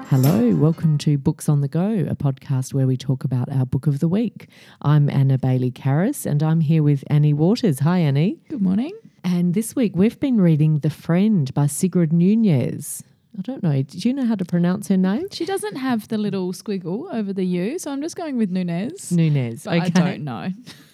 Hello, welcome to Books on the Go, a podcast where we talk about our book of the week. I'm Anna Bailey-Karras and I'm here with Annie Waters. Hi, Annie. Good morning. And this week we've been reading The Friend by Sigrid Nunez. I don't know, do you know how to pronounce her name? She doesn't have the little squiggle over the U, so I'm just going with Nunez. Nunez, but okay. I don't know.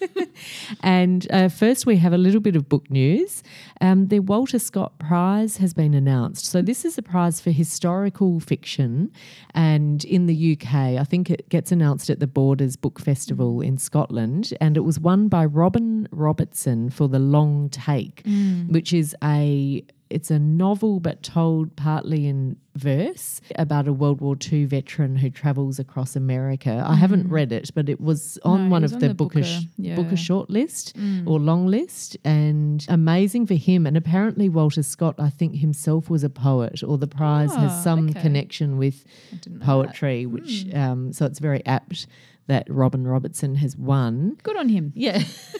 And first we have a little bit of book news. The Walter Scott Prize has been announced. So this is a prize for historical fiction, and in the UK I think it gets announced at the Borders Book Festival in Scotland, and it was won by Robin Robertson for The Long Take, which is it's a novel but told partly in verse about a World War II veteran who travels across America. I haven't read it, but it was on one of the Booker short list or long list, and amazing for him. And apparently Walter Scott, I think himself was a poet, or the prize has some connection with poetry, which so it's very apt that Robin Robertson has won. Good on him. Yeah.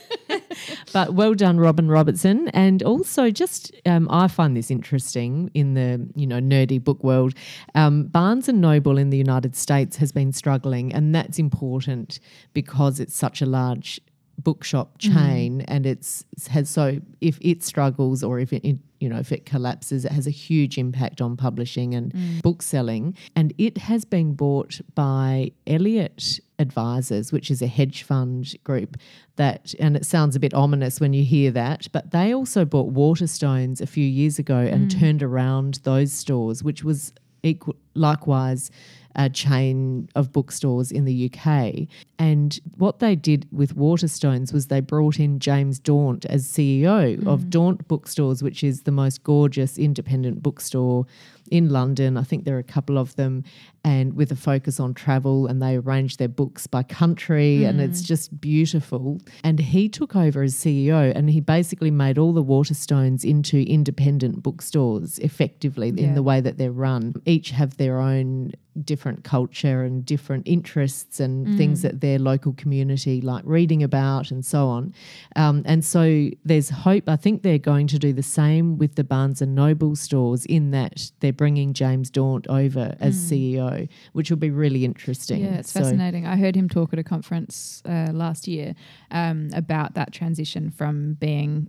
But well done, Robin Robertson. And also just I find this interesting in the, nerdy book world. Barnes & Noble in the United States has been struggling, and that's important because it's such a large bookshop chain, and if it struggles or if it collapses, it has a huge impact on publishing and book selling. And it has been bought by Elliott Advisors, which is a hedge fund group and it sounds a bit ominous when you hear that, but they also bought Waterstones a few years ago and turned around those stores, which was likewise a chain of bookstores in the UK. And what they did with Waterstones was they brought in James Daunt as CEO of Daunt Bookstores, which is the most gorgeous independent bookstore in London. I think there are a couple of them, and with a focus on travel, and they arrange their books by country and it's just beautiful. And he took over as CEO, and he basically made all the Waterstones into independent bookstores effectively in the way that they're run. Each have their own different culture and different interests and things that their local community like reading about and so on. And so there's hope. I think they're going to do the same with the Barnes & Noble stores, in that they're bringing James Daunt over as CEO, which will be really interesting. Yeah, it's fascinating. I heard him talk at a conference last year about that transition from being,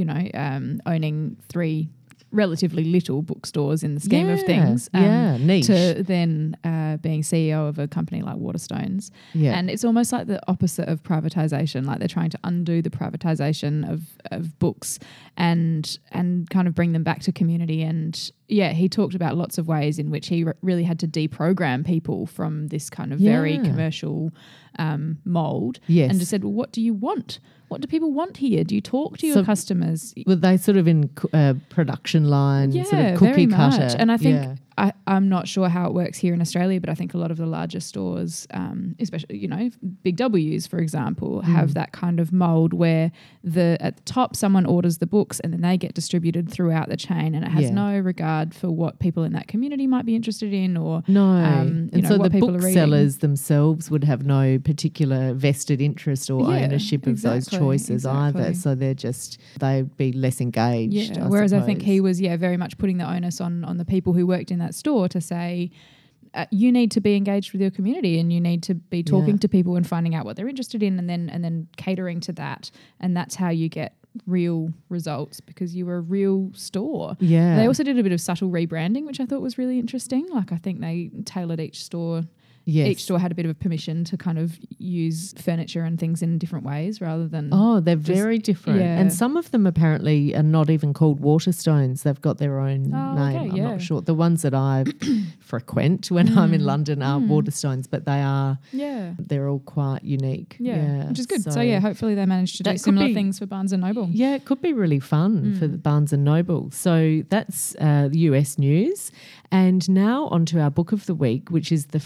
owning three relatively little bookstores in the scheme of things niche. to then being CEO of a company like Waterstones. Yeah. And it's almost like the opposite of privatisation, like they're trying to undo the privatisation of books and kind of bring them back to community. And he talked about lots of ways in which he really had to deprogram people from this kind of very commercial mould, and just said, well, what do you want? What do people want here? Do you talk to your customers? Were they sort of in production line, sort of cookie very cutter? Much. And I think I'm not sure how it works here in Australia, but I think a lot of the larger stores, especially, Big W's, for example, have that kind of mould where at the top someone orders the books and then they get distributed throughout the chain, and it has no regard for what people in that community might be interested in or and so what the people are reading. booksellers themselves would have no particular vested interest or ownership of those choices either. So they'd be less engaged. Whereas I think he was very much putting the onus on the people who worked in that store to say, you need to be engaged with your community, and you need to be talking to people and finding out what they're interested in, and then catering to that, and that's how you get real results, because you were a real store. Yeah. They also did a bit of subtle rebranding, which I thought was really interesting. Like, I think they tailored each store. Yes. Each store had a bit of permission to kind of use furniture and things in different ways rather than... Oh, they're very different. Yeah. And some of them apparently are not even called Waterstones. They've got their own name. I'm not sure. The ones that I frequent when I'm in London are Waterstones, but they're all quite unique. Yeah. Which is good. So hopefully they managed to do similar things for Barnes & Noble. Yeah, it could be really fun for the Barnes & Noble. So that's US news. And now on to our book of the week, which is The Friend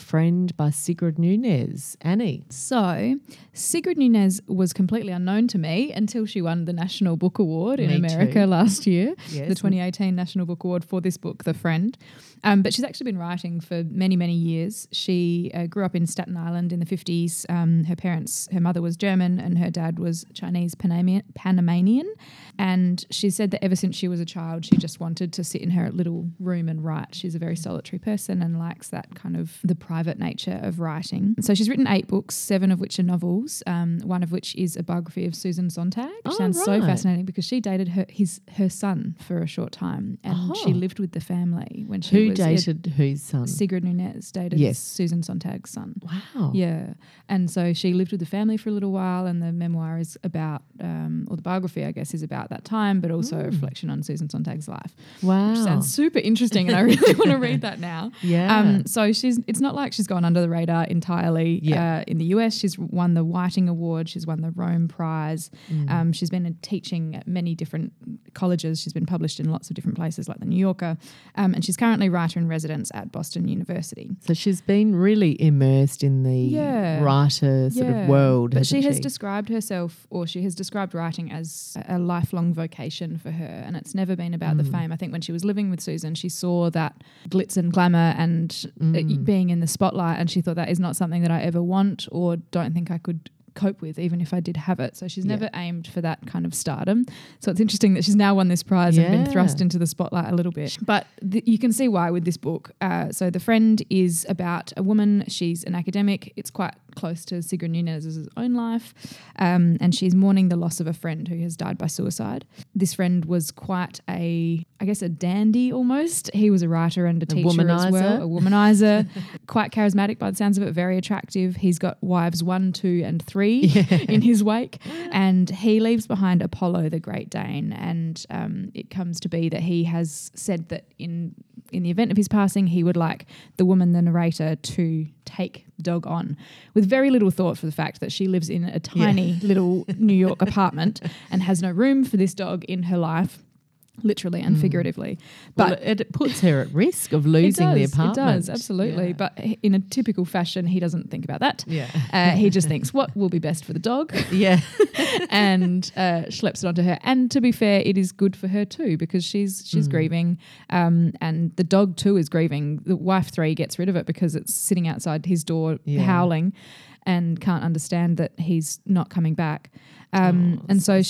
joined by Sigrid Nunez. Annie. So Sigrid Nunez was completely unknown to me until she won the National Book Award in America last year, the 2018 National Book Award for this book, The Friend. But she's actually been writing for many, many years. She grew up in Staten Island in the 50s. Her mother was German and her dad was Chinese Panamanian. And she said that ever since she was a child, she just wanted to sit in her little room and write. She's a very solitary person and likes that kind of the private nature of writing. So she's written 8 books, 7 of which are novels, one of which is a biography of Susan Sontag, which sounds so fascinating because she dated her son for a short time and she lived with the family when she Who dated whose son? Sigrid Nunez dated Susan Sontag's son. Wow. Yeah. And so she lived with the family for a little while and the memoir is about, or the biography, I guess, is about that time, but also a reflection on Susan Sontag's life. Wow. Which sounds super interesting and I really want to read that now. Yeah. So it's not like she's gone under the radar entirely. In the US, she's won the Whiting Award. She's won the Rome Prize. She's been teaching at many different colleges. She's been published in lots of different places like the New Yorker. And she's currently writer in residence at Boston University. So she's been really immersed in the writer sort of world. But she has described herself, or she has described writing as a lifelong vocation for her. And it's never been about the fame. I think when she was living with Susan, she saw that glitz and glamour and being in the spotlight. And she thought that is not something that I ever want or don't think I could cope with even if I did have it. So she's never aimed for that kind of stardom. So it's interesting that she's now won this prize and been thrust into the spotlight a little bit. But you can see why with this book. So The Friend is about a woman. She's an academic. It's quite close to Sigrid Nunez's own life. And she's mourning the loss of a friend who has died by suicide. This friend was quite a dandy almost. He was a writer and a teacher as well. A womanizer. Quite charismatic by the sounds of it, very attractive. He's got wives 1, 2 and 3 in his wake. And he leaves behind Apollo, the Great Dane. And it comes to be that he has said that in the event of his passing, he would like the woman, the narrator, to take the dog on, with very little thought for the fact that she lives in a tiny little New York apartment and has no room for this dog in her life, literally and figuratively. But it puts her at risk of losing the apartment. It does, absolutely. Yeah. But in a typical fashion, he doesn't think about that. Yeah. He just thinks, what will be best for the dog? Yeah. And schleps it onto her. And to be fair, it is good for her too because she's grieving and the dog too is grieving. The wife 3 gets rid of it because it's sitting outside his door howling and can't understand that he's not coming back. And so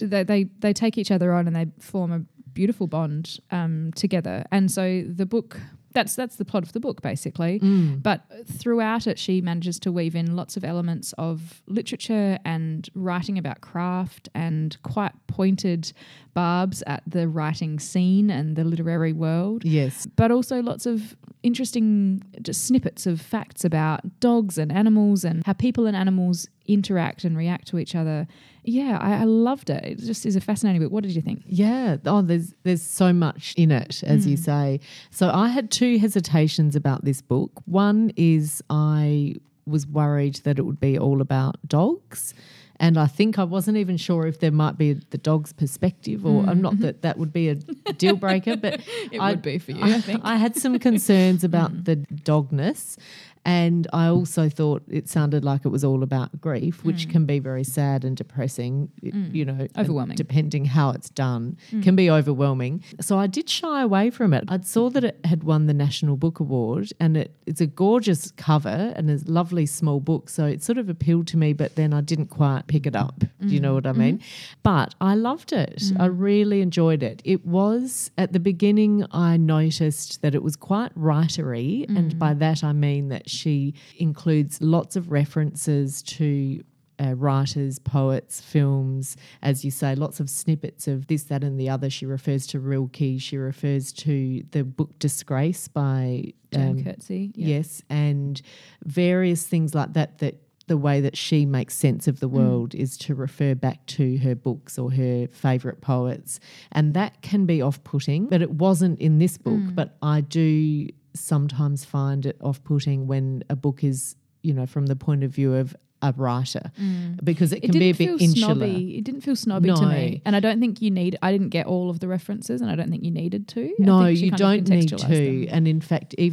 they take each other on and they form a beautiful bond together. And so the book, that's the plot of the book basically. But throughout it, she manages to weave in lots of elements of literature and writing about craft and quite pointed barbs at the writing scene and the literary world. Yes. But also lots of interesting just snippets of facts about dogs and animals and how people and animals interact and react to each other. Yeah, I loved it. It just is a fascinating book. What did you think? Yeah. Oh, there's so much in it, as you say. So I had 2 hesitations about this book. One is I was worried that it would be all about dogs. And I think I wasn't even sure if there might be the dog's perspective or not that would be a deal breaker. But it would be for you, I think. I had some concerns about the dogness. And I also thought it sounded like it was all about grief, which can be very sad and depressing, you know. Overwhelming. Depending how it's done, can be overwhelming. So I did shy away from it. I saw that it had won the National Book Award and it's a gorgeous cover and a lovely small book. So it sort of appealed to me, but then I didn't quite pick it up. Do you know what I mean? But I loved it. I really enjoyed it. It was, at the beginning, I noticed that it was quite writery. And by that I mean that she includes lots of references to writers, poets, films, as you say, lots of snippets of this, that and the other. She refers to Rilke. She refers to the book Disgrace by Jane Coetzee. Yes, and various things like that the way that she makes sense of the world is to refer back to her books or her favourite poets. And that can be off-putting, but it wasn't in this book. But I do sometimes find it off-putting when a book is, you know, from the point of view of a writer, because it can be a bit insular. Snobby. It didn't feel snobby to me. And I don't think I didn't get all of the references and I don't think you needed to. No, you don't need to. And in fact, even with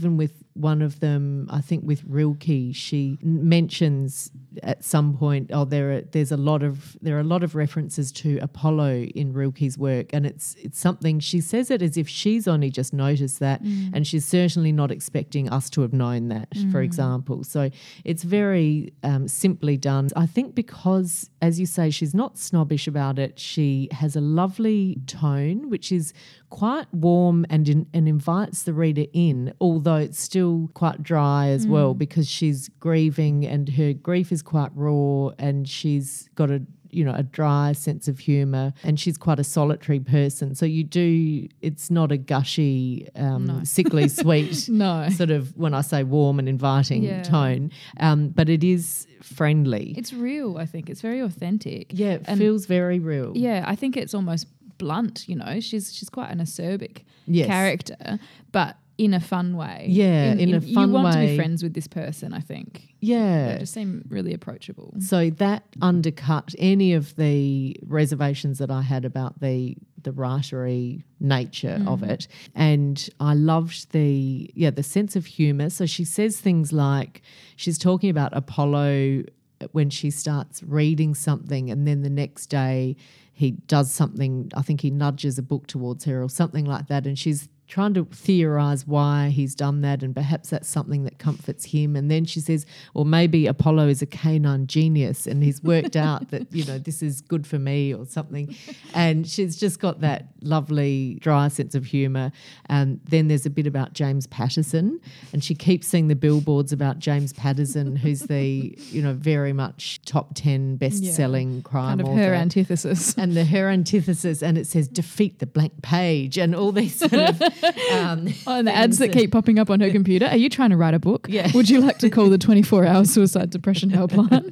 one of them, I think with Rilke, she mentions at some point, there are a lot of references to Apollo in Rilke's work, and it's something, she says it as if she's only just noticed that, and she's certainly not expecting us to have known that, for example. So it's very simply done. I think because, as you say, she's not snobbish about it. She has a lovely tone, which is quite warm and invites the reader in, although it's still quite dry as well, because she's grieving and her grief is quite raw, and she's got a dry sense of humour, and she's quite a solitary person. So it's not a gushy, sickly sweet No. sort of, when I say warm and inviting tone, but it is friendly. It's real, I think. It's very authentic. Yeah, it feels very real. Yeah, I think it's almost blunt, she's quite an acerbic Yes. character, but in a fun way. Yeah, in a fun you want way. to be friends with this person, I think. Yeah. They just seem really approachable. So that undercut any of the reservations that I had about the writery nature of it. And I loved the sense of humour. So she says things like, she's talking about Apollo when she starts reading something, and then the next day he does something, I think he nudges a book towards her or something like that, and she's trying to theorise why he's done that, and perhaps that's something that comforts him. And then she says, or maybe Apollo is a canine genius and he's worked out that, this is good for me or something. And she's just got that lovely dry sense of humour. And then there's a bit about James Patterson, and she keeps seeing the billboards about James Patterson, who's the, very much top 10 best-selling crime kind of author. her antithesis. And her antithesis, and it says defeat the blank page and all these sort of and the ads that keep popping up on her computer. Are you trying to write a book? Yeah. Would you like to call the 24-hour suicide depression helpline?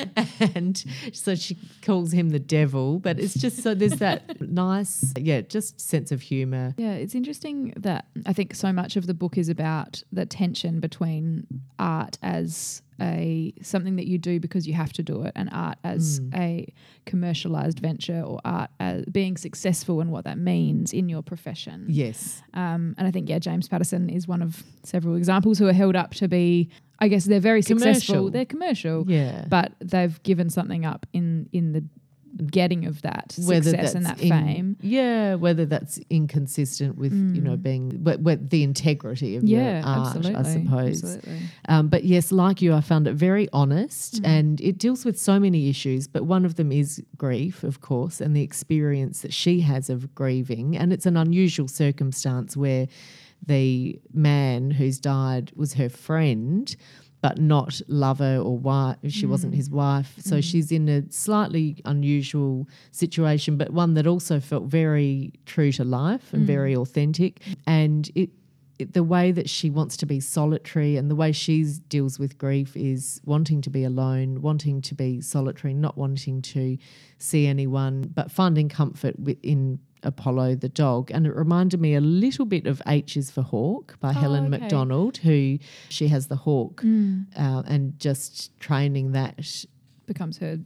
And so she calls him the devil, but it's just, so there's that nice, just sense of humour. Yeah, it's interesting that I think so much of the book is about the tension between art as something that you do because you have to do it, and art as a commercialized venture, or art as being successful and what that means in your profession. Yes. And I think, James Patterson is one of several examples who are held up to be, I guess they're very successful. They're commercial. Yeah. But they've given something up in the getting of that success and that fame. Yeah, whether that's inconsistent with, being the integrity of your art, absolutely, I suppose. Absolutely. But yes, like you, I found it very honest, and it deals with so many issues, but one of them is grief, of course, and the experience that she has of grieving. And it's an unusual circumstance where the man who's died was her friend, but not lover or wife. She wasn't his wife. So she's in a slightly unusual situation, but one that also felt very true to life and very authentic. And the way that she wants to be solitary, and the way she deals with grief is wanting to be alone, wanting to be solitary, not wanting to see anyone, but finding comfort in Apollo the dog. And it reminded me a little bit of H is for Hawk by Helen MacDonald, who she has the hawk and just training that becomes her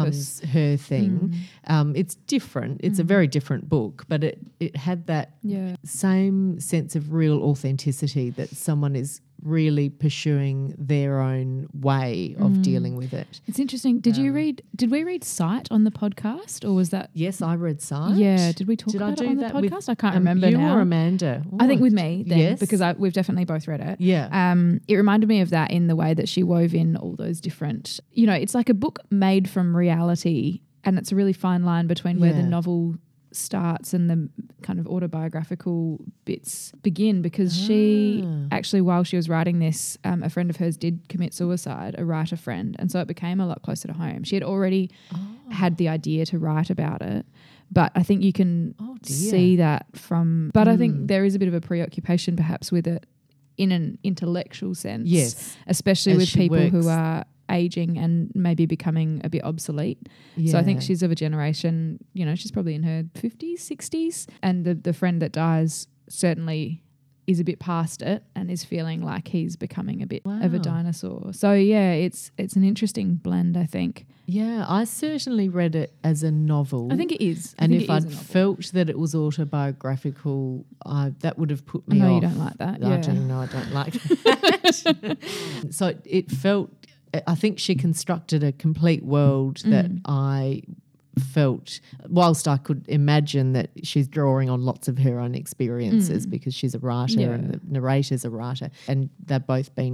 thing. It's different. It's a very different book, but it had that same sense of real authenticity, that someone is really pursuing their own way of dealing with it. It's interesting. Did we read Sight on the podcast, or was that? Yes, I read Sight. Yeah. Did we talk about it on the podcast? I can't remember you now. You or Amanda? I think with me then, yes. because we've definitely both read it. Yeah. It reminded me of that in the way that she wove in all those different, it's like a book made from reality, and it's a really fine line between where the novel starts and the kind of autobiographical bits begin, because she actually, while she was writing this, a friend of hers did commit suicide, a writer friend, and so it became a lot closer to home. She had already had the idea to write about it, but I think you can see that from, but I think there is a bit of a preoccupation perhaps with it in an intellectual sense, yes, especially as with people works. who are aging and maybe becoming a bit obsolete. Yeah. So I think she's of a generation, she's probably in her 50s, 60s. And the friend that dies certainly is a bit past it and is feeling like he's becoming a bit of a Wow. dinosaur. So yeah, it's an interesting blend, I think. Yeah, I certainly read it as a novel. I think it is. And think if it is I'd a novel. felt that it was autobiographical, that would have put I me know off. you don't like that. I Yeah. do know I don't like that. So it felt, I think she constructed a complete world that I felt, whilst I could imagine that she's drawing on lots of her own experiences because she's a writer and the narrator's a writer, and they've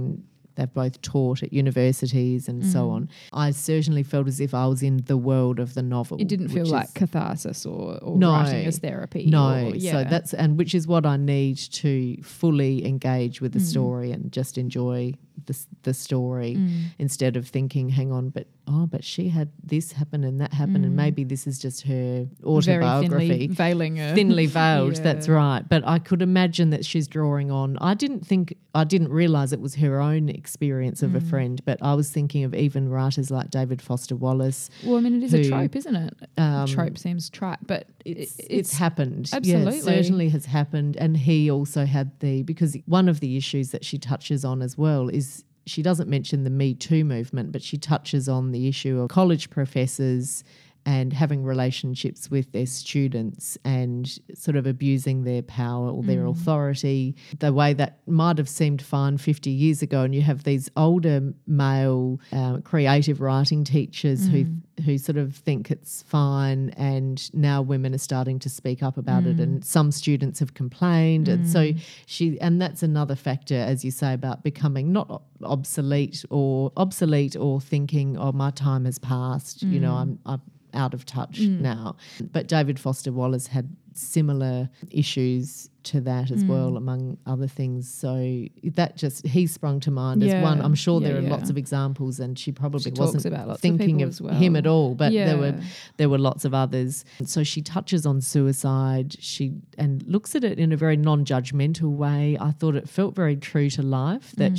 both taught at universities and so on. I certainly felt as if I was in the world of the novel. It didn't feel which like is- catharsis or No. writing as therapy. No, or, so that's, and which is what I need to fully engage with the story and just enjoy the story instead of thinking, hang on, but she had this happen and that happened and maybe this is just her autobiography. very thinly veiling her. Thinly veiled, Yeah. that's right. But I could imagine that she's drawing on, I didn't realise it was her own experience of a friend, but I was thinking of even writers like David Foster Wallace. Well, I mean, it is a who, trope, isn't it? Trope seems trite, but it's happened. Absolutely. Yeah, it certainly has happened. And he also had because one of the issues that she touches on as well is she doesn't mention the Me Too movement, but she touches on the issue of college professors and having relationships with their students and sort of abusing their power or their authority, the way that might have seemed fine 50 years ago. And you have these older male creative writing teachers who sort of think it's fine, and now women are starting to speak up about it, and some students have complained. And so and that's another factor, as you say, about becoming not obsolete or thinking, oh, my time has passed, you know, I'm out of touch now. But David Foster Wallace had similar issues to that as well, among other things. So that he sprung to mind as one. I'm sure there are lots of examples, and she probably talks wasn't about lots of thinking people of as well. him at all, but Yeah. there were lots of others. So she touches on suicide, and looks at it in a very non-judgmental way. I thought it felt very true to life, that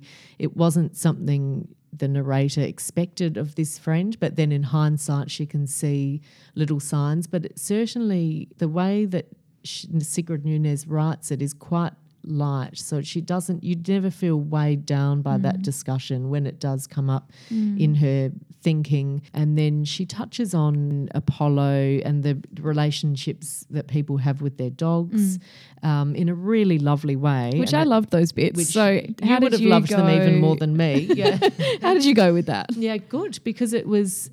it wasn't something the narrator expected of this friend, but then in hindsight she can see little signs. But it certainly, the way that Sigrid Nunez writes it is quite light, so you'd never feel weighed down by that discussion when it does come up in her thinking. And then she touches on Apollo and the relationships that people have with their dogs in a really lovely way, Which I loved those bits. Which So how you would did have you loved go, them even more than me. Yeah. How did you go with that? Yeah, good, because it was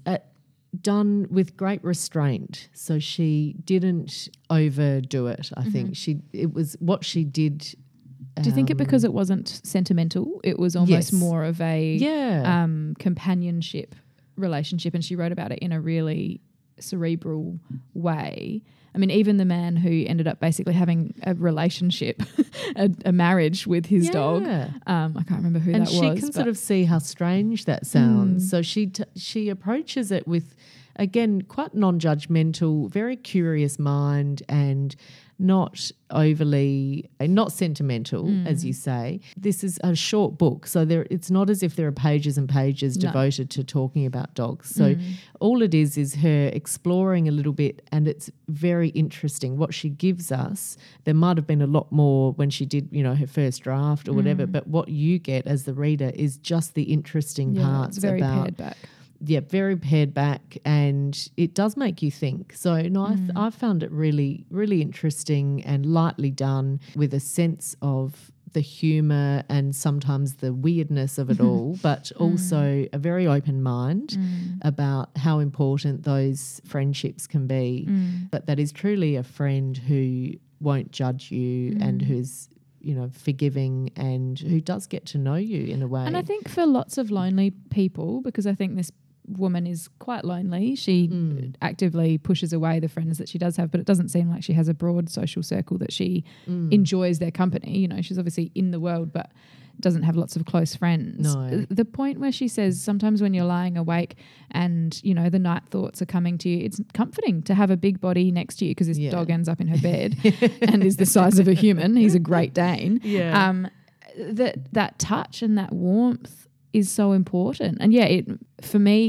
done with great restraint. So she didn't overdo it, I think. It was what she did. Do you think it because it wasn't sentimental? It was almost Yes. more of a Yeah. companionship relationship, and she wrote about it in a really cerebral way. I mean, even the man who ended up basically having a relationship, a marriage with his dog. Yeah. I can't remember who And that she was. can but- sort of see how strange that sounds. So she approaches it with, again, quite non-judgmental, very curious mind, and not overly, not sentimental, as you say. This is a short book, so it's not as if there are pages and pages devoted to talking about dogs. So all it is her exploring a little bit, and it's very interesting what she gives us. There might have been a lot more when she did, her first draft or whatever, but what you get as the reader is just the interesting parts. it's very about pared back. Yeah, very pared back, and it does make you think. So I found it really, really interesting and lightly done, with a sense of the humour and sometimes the weirdness of it all, but also a very open mind about how important those friendships can be. But that is truly a friend who won't judge you and who's forgiving, and who does get to know you in a way. And I think for lots of lonely people, because I think this woman is quite lonely, she actively pushes away the friends that she does have, but it doesn't seem like she has a broad social circle that she enjoys their company. She's obviously in the world, but doesn't have lots of close friends. No. The point where she says sometimes when you're lying awake and, the night thoughts are coming to you, it's comforting to have a big body next to you, because this dog ends up in her bed and is the size of a human. He's a Great Dane. Yeah. That touch and that warmth is so important. And for me,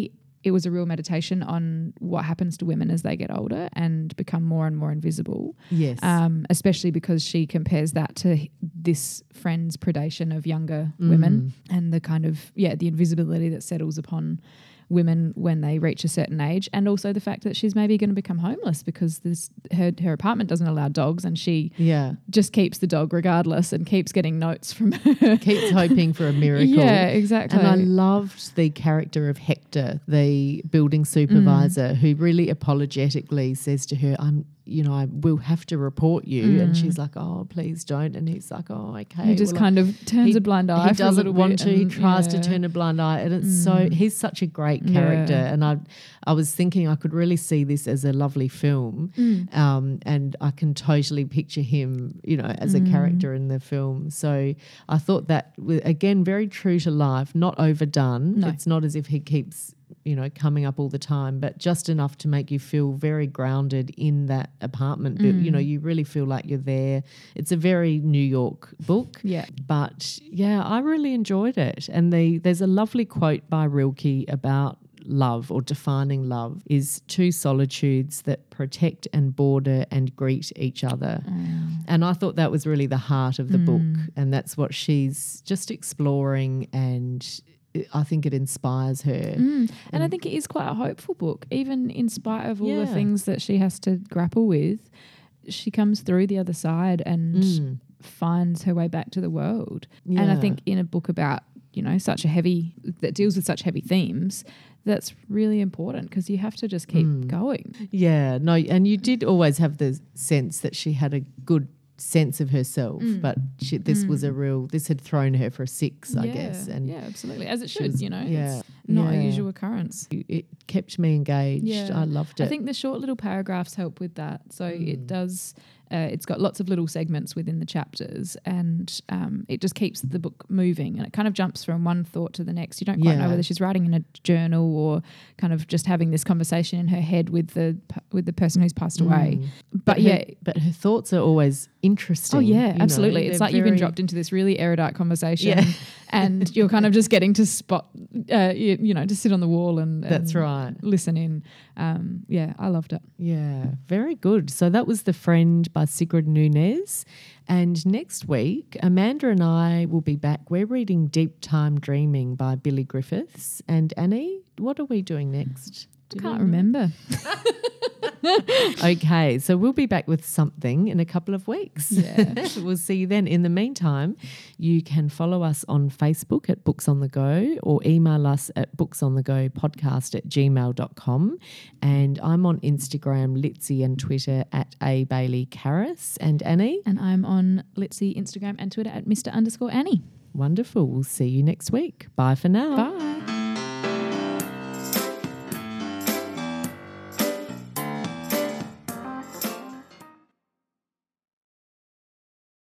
it was a real meditation on what happens to women as they get older and become more and more invisible. Yes. Especially because she compares that to this friend's predation of younger women and the kind of, the invisibility that settles upon women when they reach a certain age, and also the fact that she's maybe going to become homeless because her apartment doesn't allow dogs, and she just keeps the dog regardless and keeps getting notes from her. Keeps hoping for a miracle. Yeah, exactly. And I loved the character of Hector, the building supervisor, who really apologetically says to her, I will have to report you. And she's like, oh, please don't. And he's like, oh, okay. He just kind of turns a blind eye. He doesn't want to. He tries to turn a blind eye. And it's he's such a great character. And I was thinking I could really see this as a lovely film. And I can totally picture him, as a character in the film. So I thought that, again, very true to life, not overdone. No. It's not as if he keeps coming up all the time, but just enough to make you feel very grounded in that apartment. You really feel like you're there. It's a very New York book. Yeah. But I really enjoyed it. And there's a lovely quote by Rilke about love, or defining love, is two solitudes that protect and border and greet each other. And I thought that was really the heart of the book. And that's what she's just exploring, and I think it inspires her. And I think it is quite a hopeful book, even in spite of all the things that she has to grapple with. She comes through the other side and finds her way back to the world. Yeah. And I think in a book about, that deals with such heavy themes, that's really important, because you have to just keep going. Yeah, no, and you did always have the sense that she had a good sense of herself, but this had thrown her for a six, I guess. And absolutely, as it should. It's not a usual occurrence. It kept me engaged. I loved it. I think the short little paragraphs help with that. So it does. It's got lots of little segments within the chapters, and it just keeps the book moving, and it kind of jumps from one thought to the next. You don't quite know whether she's writing in a journal or kind of just having this conversation in her head with the person who's passed away. But her thoughts are always interesting. Oh yeah, absolutely. It's like you've been dropped into this really erudite conversation, and you're kind of just getting to spot, to sit on the wall and that's right, listen in. I loved it. Yeah, very good. So that was The Friend by Sigrid Nunez. And next week, Amanda and I will be back. We're reading Deep Time Dreaming by Billy Griffiths. And Annie, what are we doing next? I can't remember. Okay, so we'll be back with something in a couple of weeks. Yeah. We'll see you then. In the meantime, you can follow us on Facebook at Books on the Go, or email us at booksonthego.podcast@gmail.com. And I'm on Instagram, Litzy, and Twitter at @ABaileyCarris. And Annie? And I'm on Litzy, Instagram and Twitter at Mr_Annie. Wonderful. We'll see you next week. Bye for now. Bye.